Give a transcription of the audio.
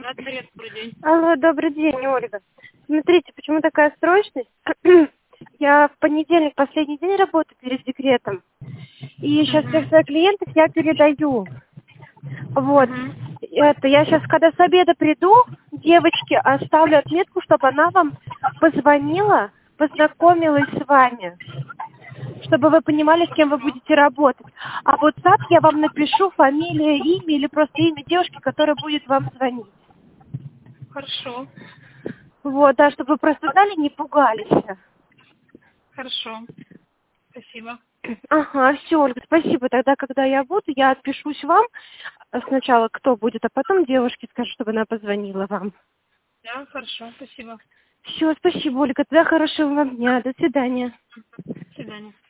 Да, Дворец, добрый день. Алло, добрый день, Ольга. Смотрите, почему такая срочность? Я в понедельник последний день работаю перед декретом. И сейчас всех своих клиентов я передаю. Вот. Это я сейчас, когда с обеда приду, девочке оставлю отметку, чтобы она вам позвонила, познакомилась с вами, чтобы вы понимали, с кем вы будете работать. А в WhatsApp я вам напишу фамилия, имя или просто имя девушки, которая будет вам звонить. Хорошо, Вот, да, чтобы вы просто знали, не пугались. хорошо. Спасибо. Ага, все, Ольга, спасибо. Тогда, когда я буду, я отпишусь вам сначала, кто будет, а потом девушке скажу, чтобы она позвонила вам. Да, хорошо, спасибо. Все, спасибо, Ольга. Тогда хорошего вам дня. До свидания. До свидания.